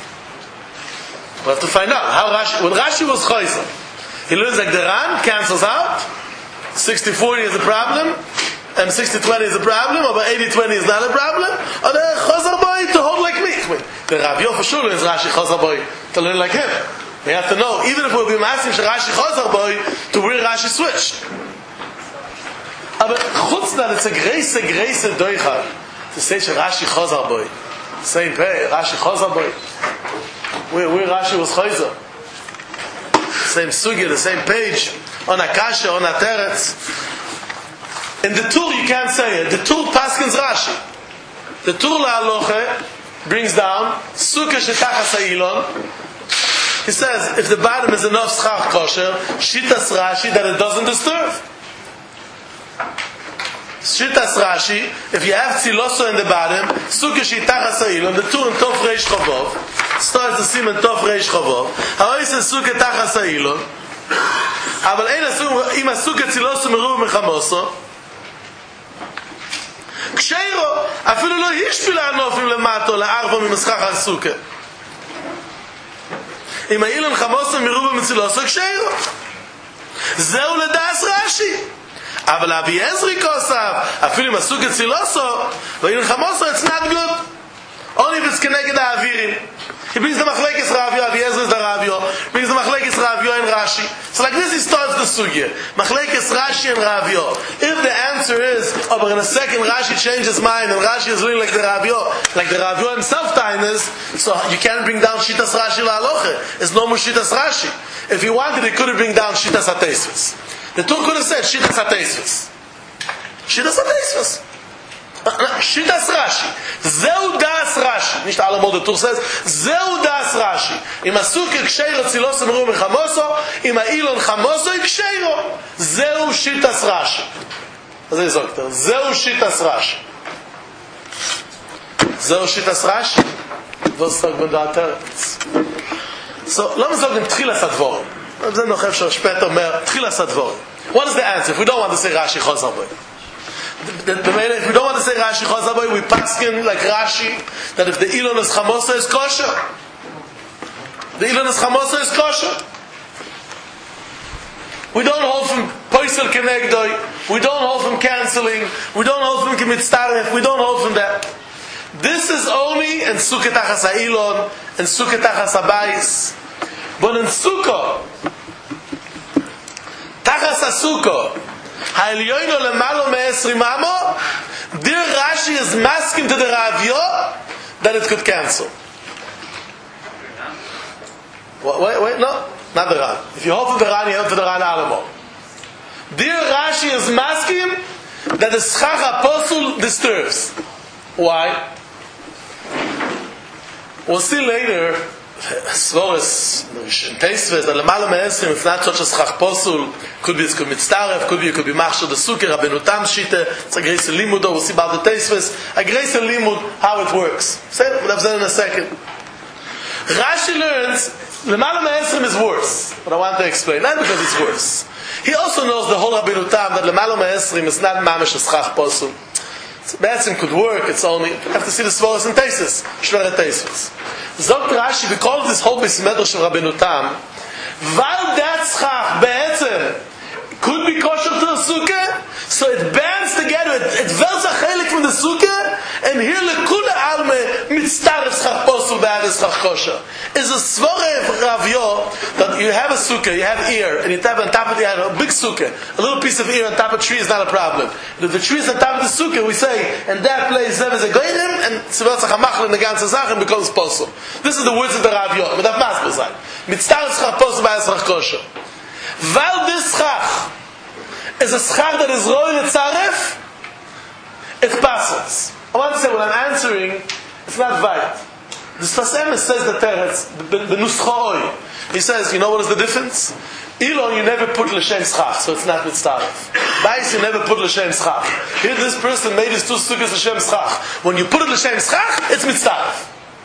We have to find out how Rashi. When Rashi was Chayzer, he learns like the Ram, cancels out. 60-40 is a problem, and 60-20 is a problem, or 80-20 is not a problem. Or the Chayzer boy to hold like me. The Ravyo for sure learns Rashi Chayzer boy to learn like him. We have to know, even if we'll be asking Rashi Chayzer boy to where Rashi switched. Aber chutz that it's a grace doicha to say Rashi Chazar boy. Same pay, Rashi Chazar boy. Where Rashi was Chayzer. Same sugya, the same page. On Akasha, on Ateretz. In the Tur you can't say it. The Tur paskins Rashi. The Tur la'aloche brings down Sukkah shetachas ha'ilon. He says, if the bottom is enough schach kosher, shitas Rashi that it doesn't disturb. Shitas Rashi, if you have tziloso in the bottom, sukkah shitachas ha'ilon, the Tur in Tov Reish Chavov, starts the sim in Tov Reish Chavov, ha'ois is sukkah tachas ha'ilon, אבל אין אם הסוכה צילוסו מרוב מחמוסו, כשאירו, אפילו לא השפיל הענופים למטו, לארבו ממסכח הסוכה. אם האילון חמוסו מרוב מצילוסו, כשאירו. זהו לדעס רש"י. אבל אבי עזרי כוסף, אפילו אם הסוכה צילוסו, ואילון חמוסו, it's not good. Only if it's כנגד האווירים. He brings the Machlekes Ravyo, Avi Ezra is the Ravyo, brings the Machlekes Ravyo and Rashi. So like this he starts the sugya. Machlekes Rashi and Ravyo. If the answer is, oh, but in a second Rashi changes his mind and Rashi is really like the Ravyo himself tainas, so you can't bring down Shitas Rashi la'aloche. There's no more Shitas Rashi. If he wanted, he could have bring down Shitas HaTeisvus. The two could have said Shitas HaTeisvus. Shitas HaTeisvus. Shitas Rashi. Zeu das Rashi. Nicht allemal der Tur says. Zeu das Rashi. Im Asuke ksheiro tzilos emru mechamoso, im Ailon chamoso ksheiro. Zeu Shitas Rashi. Das ist er sagt. Zeu Shitas Rashi. So Shittas Rashi. Was sagt man da Teretz? So, let me say in Tchilas HaDvorim. Then noch efshar später mehr Tchilas HaDvorim. What is the answer? If we don't want to say Rashi Chazar Boi. If we don't want to say Rashi Chazar Boi, we paskin like Rashi that if the Ilon is Chamosa is kosher. The Ilon is Chamosa is kosher. We don't hold from Poisel Kenegdoi. We don't hold from cancelling. We don't hold from Kimitztaref. We don't hold from that. This is only in Sukkot Achas HaIlon and Sukkot Achas HaBayis. But in Sukkot, Tachas HaSukkot, Ha'elyoino lemalo me-20 amo, dear Rashi is masking to the Ravyo that it could cancel. Wait, no. Not the Ran. If you hold for the Ran, you hold for the Ran Alamo. Dear Rashi is masking that the Schach Apostle disturbs. Why? We'll see later. As far as in Teisves, that Lamala Me'esrim, if not such a Schach Apostle, could be Mitztaref, could be Machshir the Sukkah, Rabbeinu Tam Shita, it's a Grace Limud, we'll see about the Teisves, a Grace Limud, how it works. We'll have that in a second. Rashi learns Lamala Me'esrim is worse. But I want to explain. Not because it's worse. He also knows the whole Rabbeinu Tam that Lamala Me'esrim is not Mamash Schach Posel. Me'esrim could work. It's only you have to see the Svaros and Teisus. Shveret Teisus. Zogt Rashi, because this whole Bismedrash of Rabbeinu Tam, while that Schach Be'etzem could be kosher to the Sukkah, so it bands together. It wells a chelik from the Sukkah, and here lekula alme mitztaref schach posel be'adis schach kosher. Is a svore Ravyo that you have a Sukkah, you have ear, and you have on top of it, you have a big Sukkah. A little piece of ear on top of a tree is not a problem. If the tree is on top of the Sukkah, we say, and that place zev is a goyim, and tzivot tzach hamachl in the ganze Sache, and becomes posel. This is the words of the Ravyo. But that must be said. Mitztaref schach posel be'adis schach kosher. While this schach is a schach that is roy letzaref, it passes. I want to say, when I'm answering, it's not right. The Sfas Emes says the Teretz, the Nuschoi. He says, you know what is the difference? Ilon, you never put l'shem schach, so it's not mitzaref. Bais, you never put l'shem schach. Here, this person made his two sukkahs l'shem schach. When you put it l'shem schach, it's mitzaref.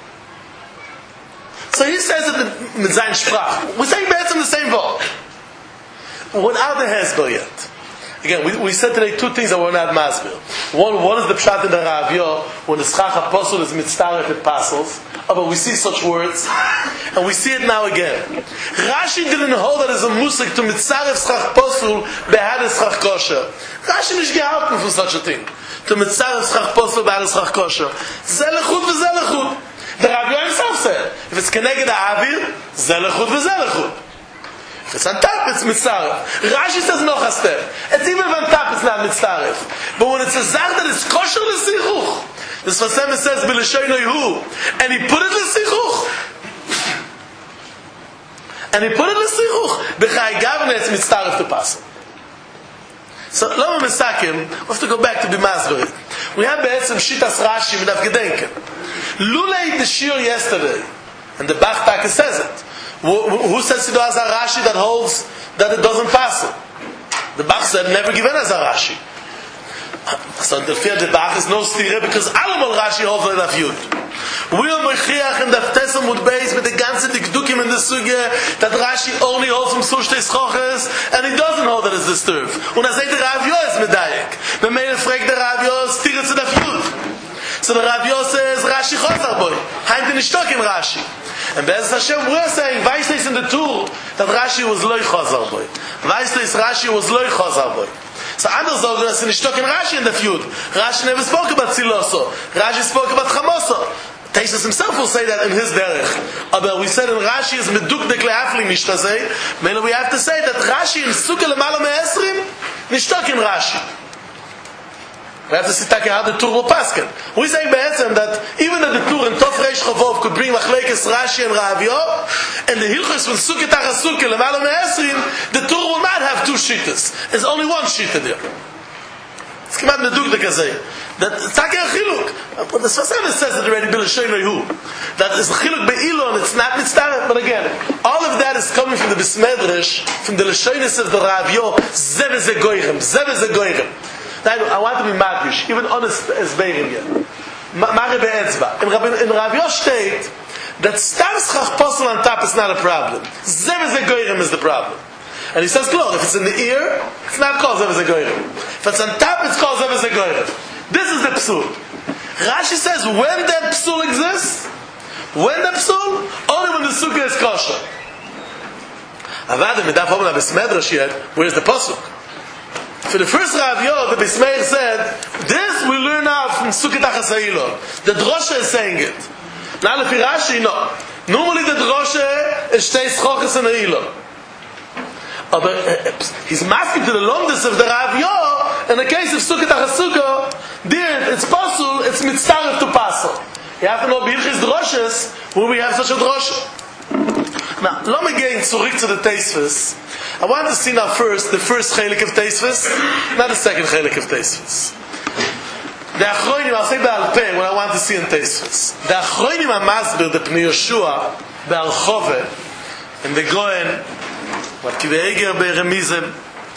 So he says it in Zayin Sprach. We're saying better the same word. Without the Hezbollah yet. Again, we said today two things that were not masbir. One is the pshat in the Ravyo, when the schach apostle is mitztaref, it passes. But we see such words, and we see it now again. Rashi didn't hold that as a musik to mitztaref schach apostle behades schach kosher. Rashi nicht gehalten for such a thing. To mitztaref schach apostle behades schach kosher. Zeh lechut v'zeh lechut. The Ravyo himself said, if it's keneged ha'avir, zeh lechut v'zeh lechut. If it's on top, it's mitzaref. Rashi says no chastef. It's even on top, it's not mitzaref. But when it's a zach that it's kosher l'sichuch, the Sfas Emes says b'leshono hu, and he put it l'sichuch. And he put it l'sichuch. B'chai gavne it's mitzaref to pass. So, lama misakim, we have to go back to Bimazberit. We have be'etzem Shittas Rashi with Avgedenken. Lulei the shir yesterday, and the Bach Taka says it. Who says Sido as a Rashi that holds that it doesn't pass it? The Bach said, never given as a Rashi. So the fear the Bach is no stire because allemal Rashi holds it of Yud. We are Mechiach in the Ftesam Mud Beis with the ganze Dikdukim in the Sugya that Rashi only holds from Sushte Schoches and he doesn't hold that it's disturbed. Und er sagt, der Ravyo is Medayek. Wenn man fragt, der Ravyo stire zu der Yud. So the Ravyo says, Rashi Chosar Boy. Heint in Ishtok in Rashi. And Be'ez Hashem, we're saying, Vaistais in the tool, that Rashi was loy chazar boy. Vaistais Rashi was loy chazar boy. So others are going to say, Nishtok in Rashi in the feud. Rashi never spoke about Siloso. Rashi spoke about Chamoso. Teisus himself will say that in his derech. But we said in Rashi is medukdek le'afli mishtazeh. Meaning we have to say that Rashi in Sukkah lemala me'esrim, Nishtok in Rashi. We have to see how the Tur will pasken. We're saying be'etzem that even that the Tur in Tov Reish Chavov could bring Machlekes Rashi and Ravyo, and the Hilchos from Sukkah Tachas Sukkah Lemala Me'esrim, the Tur will not have two shittas. There's only one shitta there. It's come out in the Dugdek Azeh. That Taka Chiluk. But the Sfas Emes says it already, that is the Chiluk Be'ilon, it's not mitzvah. But again, all of that is coming from the Bismedrash, from the Leshonis of the Ravyo, Zev is a Goyrem, Zev is a Goyrem. I want to be madrish, even honest as Beirim yet. Mare be'etzba. In Rav Yosh state, that stam schach posel on top is not a problem. Zev ze goyrem is the problem. And he says, look, if it's in the ear, it's not called zev ze goyrem. If it's on top, it's called zev ze goyrem. This is the psul. Rashi says, when that psul exists, only when the sukkah is kosher. Avad medaf omla besmedrash yet, where's the pasuk? For the first Rav Yoh, the Bismeir said, this we learn out from Sukkot HaChasayilon. The drosha is saying it. Now, if Rashi, no. Normally the drosha is shtei schoches and Eilon. But he's masking to the lomdus of the Rav Yoh, in the case of Sukkot HaChasukah, there it's pasul, it's mitzaref to pasul. You have to know Birchis droshes, when we have such a drosha. Now, let me get zurück to the Teisvus. I want to see now first the first chelik of Teisvus, not the second chelik of Teisvus. The Achronim, I'll say Be'al Peh, what I want to see in Teisvus. The Achronim HaMasber, the Pnei Yoshua, Be'al Chove, and the Goen, what Kive'eger Be'eremizem.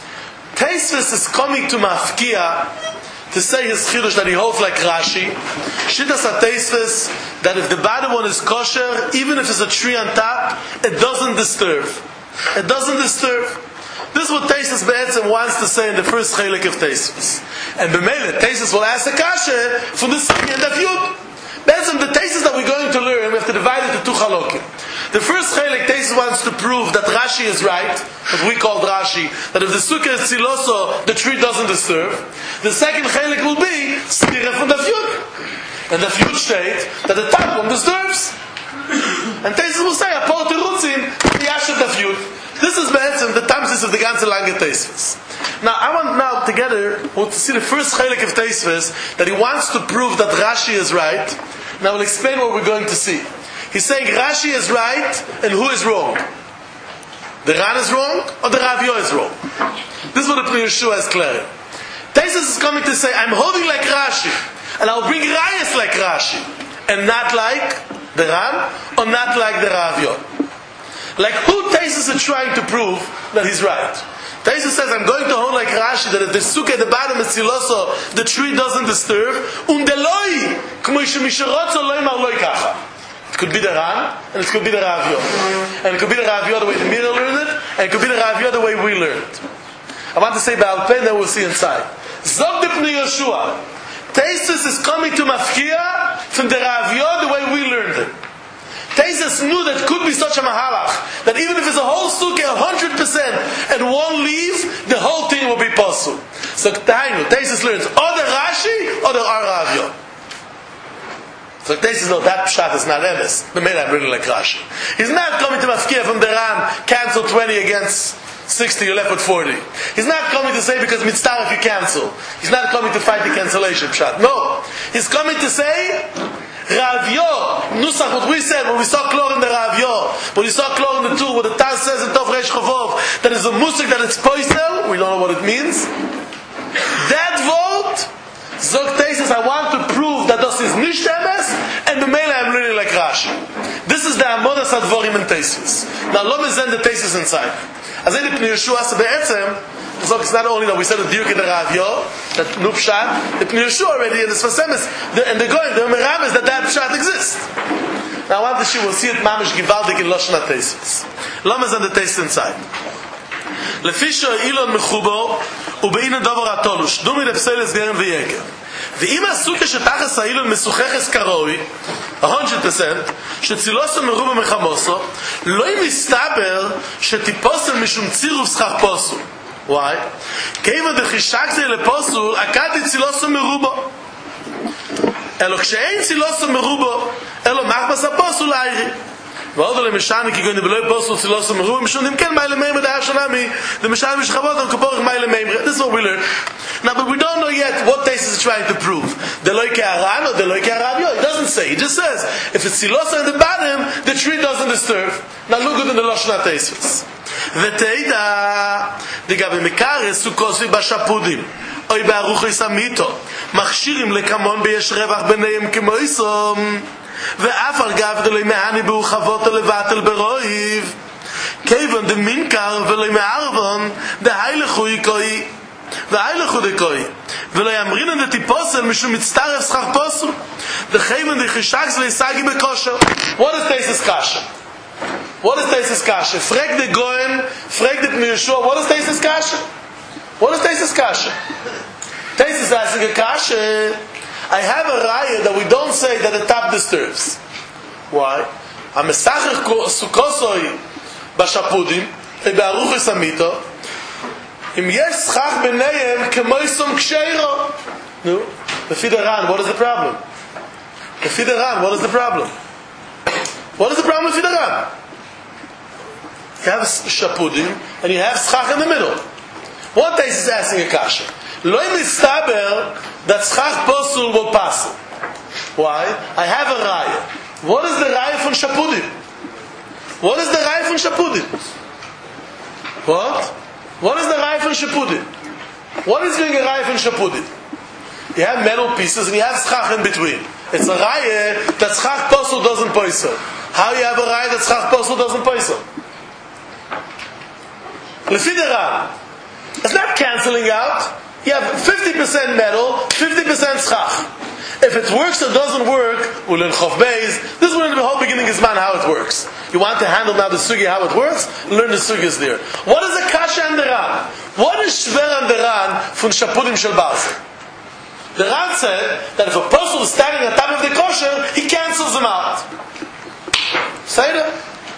Teisvus is coming to Mafkia to say his chidush that he holds like Rashi. Shittas HaTeisvus, that if the bottom one is kosher, even if there's a tree on top, it doesn't disturb. It doesn't disturb. This is what Teisvus Be'etzem wants to say in the first chelik of Teisvus. And B'meile, Teisvus will ask a kasha from the second and the Yud. Be'etzem, the Teisvus that we're going to learn, we have to divide it into two chalokim. The first chelik, Teisvus wants to prove that Rashi is right, what we called Rashi, that if the sukkah is tziloso, the tree doesn't disturb. The second chelik will be stira from the Yud. And the Yud state that the top one disturbs. And Teisvus will say, Apol Terutzim, Yashet of Yud. This is Be'etzem, the Tamsis of the ganze lange Teisvus. Now, I want now together to see the first chelik of Teisvus, that he wants to prove that Rashi is right. Now we'll explain what we're going to see. He's saying Rashi is right, and who is wrong? The Ran is wrong, or the Rav Yoh is wrong? This is what the Pnei Yoshua is clear. Teisvus is coming to say, I'm holding like Rashi, and I'll bring Rayas like Rashi, and not like the Ran, or not like the Rav Yoh. Like who Teisvus is trying to prove that he's right? Teisvus says, I'm going to hold like Rashi, that if the sukkah at the bottom is tziloso, the tree doesn't disturb, undeloi, k'mo shemisherotzo loy mar loy kacha. It could be the Ran, and it could be the Rav Yoh. And it could be the Rav Yoh the way the Mira learned it, and it could be the Rav Yoh the way we learned. I want to say Be'al Peh, then we'll see inside. Zog the Pnei Yoshua. Teisvus is coming to Mafkia from the Rav Yoh the way we learned it. Teisvus knew that could be such a mahalach, that even if it's a whole sukkah 100% and one leaf, the whole thing will be possible. So Teisvus learns or the Rashi or the Rav Yoh. So Teisvus knows that pshat is not emes. The man I'm really like Rashi. He's not coming to Mafkia from the Ran, cancel 20 against 60, you're left with 40. He's not coming to say because mitzvah if you cancel. He's not coming to fight the cancellation pshat. No. He's coming to say Rav Yoh, Nusach, what we said, when we saw Klor in the Rav Yoh, when we saw Klor in the Tur, what the Taz says in Tov Reish Chavov, that is a musik, that it's poisel, we don't know what it means. That vote, Zog Teisvus, I want to prove that this is Nish Emes, and the Mela I'm really like Rashi. This is the Amodas Advorim in Teisvus. Now, let me send the Teisvus inside. As I did Pnei Yoshua, so Be'etzem, so it's not only that we said the Dirk in the Rav Yoh, that no pshat, the Pnei Yoshua already, and the Sfasemis, and the Goyim, the Meramis, that pshat exists. Now I want to see, we'll see it mamish givaldik in Lashon HaTeisvus. Lamas and the taste inside. Lefisha ilon mechubo, ubeina davar atolush, dumi lepseles gerem v'yeker. ואם הסוכה שתחס האילון משוחכס כרוי 100% שצילוסו מרובה מחמוסו לא מסתבר שטיפוסל משום צירוף שכח פוסול why? כימה דחישקתי לפוסול עקדתי צילוסו מרובו אלו כשאין צילוסו מרובו אלו מחבס הפוסול האירי ועוד עולה משעני כי גויני בלוי פוסול צילוסו מרובו משונים כן מיילה מיימר דעה שונה משעני משכבות וכפורך מיילה מיימר this is what we learn now but we don't know yet what Teisvus is trying to prove Deloi Ke'aran or Deloi Ke'arav Yoh. It doesn't say, it just says if it's Silosa in the bottom the tree doesn't disturb. Now look good in the Lashon HaTeisvus ותדע דגבי מקרס סוכוסי בשפודים אוי בערוכי סמיתו מכשירים לקמון ביש רווח ביניהם כמו איסום ואף על גב דלוי מהני ברוחבות או לבטל ברויב כיוון דמינקר ולוי מערבון דהי לחוי כוי ואיילכו דקוי, ולא ימרינן דטיפוסל משום מצטרף שכח פוסל, דחיימן דחישקס ויסגי בכושר. What is Teisus Kasha? What is Teisus Kasha? Frag the Goyen, frag the Yeshua, what is Teisus Kasha? What is Teisus Kasha? Teisus is asking a Kasha. I have a raya that we don't say that the top disturbs. Why? A Mesachach Sukosoi Bashapudim, Be'aruchis Amito, Im yesh schach b'neihem k'moisom k'sheiro. No? Lefi the Ran, what is the problem? Lefi the Ran, what is the problem? What is the problem with the Ran? You have shapudim and you have schach in the middle. One case is asking a kasha. Lo mistaber that schach posul will pass. Why? I have a raya. What is the raya from shapudim? What is the raya from shapudim? What? What is the raya from shapudim? What is being a raya from shapudim? You have metal pieces and you have schach in between. It's a raya that schach posul doesn't poisel. How you have a raya that schach posul doesn't poisel? Lefi the Ran. It's not cancelling out. You have 50% metal, 50% schach. If it works or doesn't work, we'll learn Chof Beis. This is when the whole beginning is man how it works. You want to handle now the sugi how it works? Learn the sugyas there. What is the kasha and the Ran? What is shver and the Ran from shapudim shel Barzel? The Ran said that if a person is standing on top of the kosher, he cancels them out. Say that.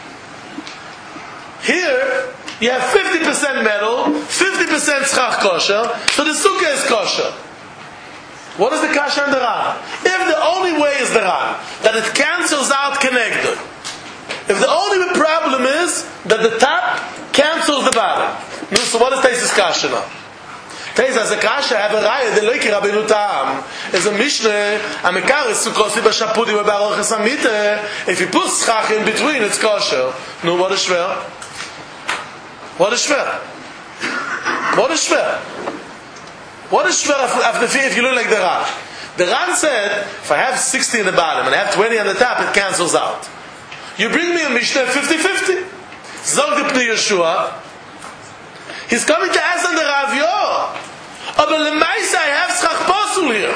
Here, you have 50% metal, 50% schach kosher, so the sukkah is kosher. What is the kasha and the Ran? If the only way is the Ran, that it cancels out connected. If the only problem is that the top cancels the bottom. No, so what is Teisus kasha now? Teisus as a kasha, have a raya, the loiki Rabbeinu Tam, is a mishneh, amekar is sukosi b'shapudi v'baroches amite, if you put schach in between, it's kosher. No, what is shver? What is shver? What is shver? What is shver if you look like the Ran? The Ran said, if I have 60 in the bottom and I have 20 on the top, it cancels out. You bring me a Mishnah 50-50. Zog the Pnei Yeshua. He's coming to ask on the Rav Yo. But Lemaisa, I have schach posul here.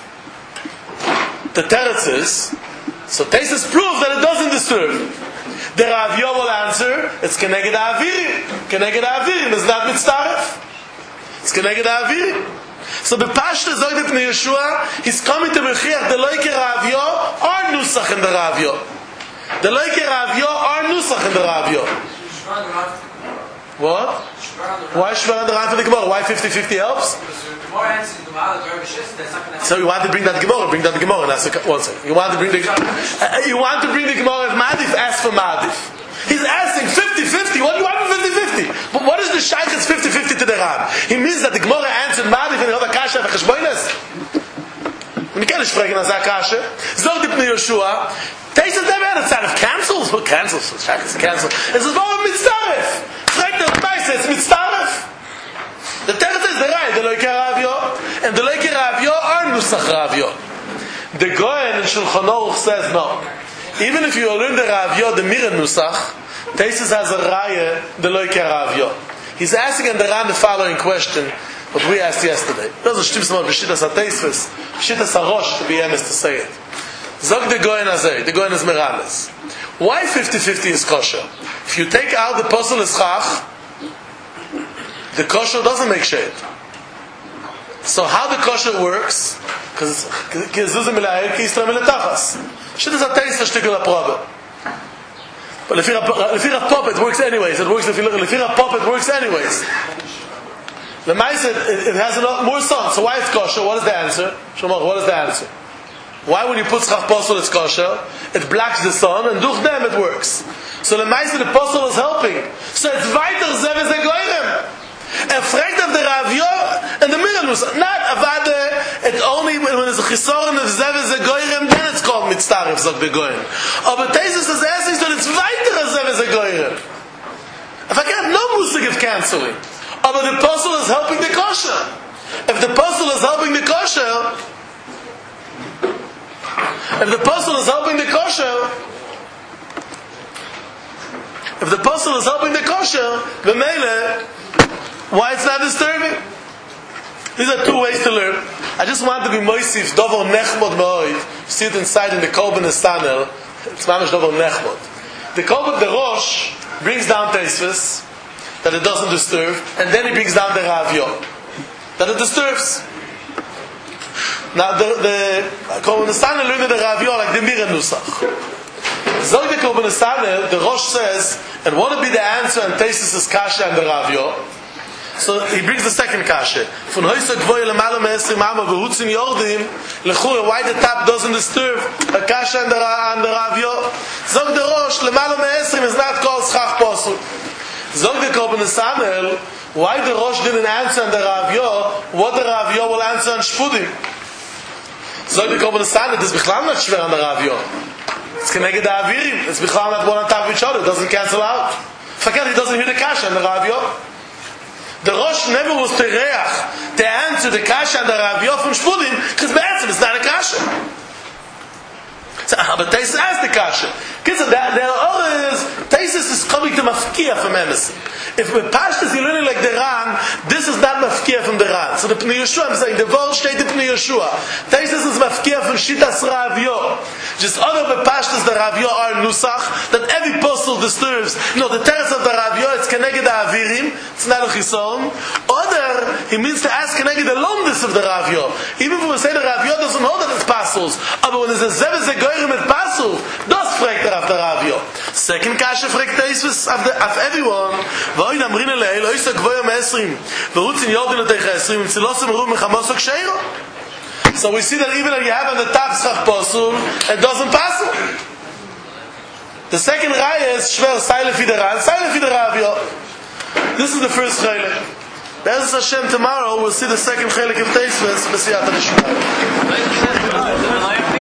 The teretz is, so Teisus proves that it doesn't disturb. The Rav Yo will answer, it's keneged ha'avirim. Keneged ha'avirim is not mitzaref. It's keneged ha'avirim. So the Pashta Zog the Pnei Yeshua, he's coming to Mechiach the loike Rav Yo or nusach in the Rav Yo. The loike Rav Yo or nusach in the Rav Yo. What? Why shver on the Ran for the Gemara? Why 50-50 helps? So you want to bring that Gemara? Bring that Gemara. One second. You want to bring the Gemara? If Madif asks for Madif, he's asking 50-50. What do you want for 50-50? But what is the shaykh? It's 50-50 to the Ran. He means that the Gemara answered Madif and the other kasha and cheshbonos. We can't sprechen as a kasha. Zog the Pnei Yeshua. Teisus never it's out of cancels. Who cancels? Shaykh is cancelled. It's a form of mitzaref. It's mitzaref. The teretz is the right, the loike Rav Yo, and the loike Rav Yo are nusach Rav Yo. The Goyen in Shulchan Aruch says no. Even if you learn the Rav Yo, the Miren nusach, Teisus has a raya, the loike Rav Yo. He's asking in the Ran the following question, what we asked yesterday. Doesn't stimmt mal b'shittas ha-Teisves, b'shittas ha-Rosh, to be honest to say it. Zog the Goyen Azay, the Goyen is Merames. Why 50-50 is kosher? If you take out the posel eschach, the kosher doesn't make shade. So how the kosher works? Because kizuzim milayel ki yisra miletachas. Shittas ha-Teisves shtickle ha-probe. But if you're a pop, it works anyways. It works if you're a pop, it works anyways. The mice it has a lot more sun. So why it's kosher? What is the answer? Shomar, what is the answer? Why when you put schach posel it's kosher? It blocks the sun, and durch them it works. So the mice the posel is helping. So it's weiter zev ze goyrem. Fragt of the Rav Yo and the Miranus. Not avade. It only when there's a chisoron of zev ze goyrem, then it's called mitzaref zog the goyrem. But Teisus is asking that it's weiter zev ze goyrem. If I have no musig of canceling, but the posel is helping the kosher. If the posel is helping the kosher. If the posel is helping the kosher, the mele, why it's not disturbing? These are two ways to learn. I just want to be moisif, dovo nechmod moed. You see it inside in the Kolben Estanel. It's mamish dovo nechmod. The Kolben, the Rosh, brings down Teisves, that it doesn't disturb, and then he brings down the Ravyo, that it disturbs. Now, the Kolben Estanel learned the Ravyo like the Mira Nusach. Zog the Kolben Estanel, the Rosh says, and what would be the answer on Teisves' Kasha and the Ravyo? So he brings the second kasha. Von Hoysa Gvoy Lemalo Me'esrim Amma V'Hutzim Yordim Lechura, why the tap doesn't disturb a kasha and the Ravyo? Zog the Rosh, Lemalo Me'esrim is not called Schach Posul. Zog the Kolben Estanel, why the Rosh didn't answer on the Ravyo, what the Ravyo will answer on Shpudim. Zog the Kolben Estanel, this is Bichlal not schwer on the Ravyo. It's Keneged Avirim, it's Bichlal not one on top of each other, it doesn't cancel out. Forget he doesn't hear the kasha and the Ravyo. The Rosh never was tereach to answer the kasha and the Ravyo from Shpudim, because it's not a kasha. So, but Taisus asked the kasha. Because there are Taisus is coming to mafkia from Emerson. If the Pashtas is learning like the Ran, this is not mafkia from the Ran. So the Pnei Yeshua, I'm saying, the Vol steht the Pnei Yeshua. Taisus is mafkia from Shitas Ravyo. Just other the Pashtas, the Ravyo are Nusach, that every postal disturbs. No, the teres of the Ravyo, it's Keneged Avirim, it's not a Chison. Other, he means to ask Keneged the Lomdis of the Ravyo. Even if we say the Ravyo doesn't know that it's Pastels, but when there's a Zevez Goyrim at Pastel, das fragt after Ravyo. Second kasha fragt Taisus of everyone. V'oin amrin elei, lo yisa gvoya me'esrim, v'rutzin yordin l'teich esrim, v'tzilosem ruv mechamosok sheiro. So we see that even if you have on the top schach posul, it doesn't pasul. The second raya is shver saile fideran, saile fideravyo. This is the first chelik. Be'ez Hashem tomorrow we'll see the second chelik of Taisus, B'siyat HaNishma.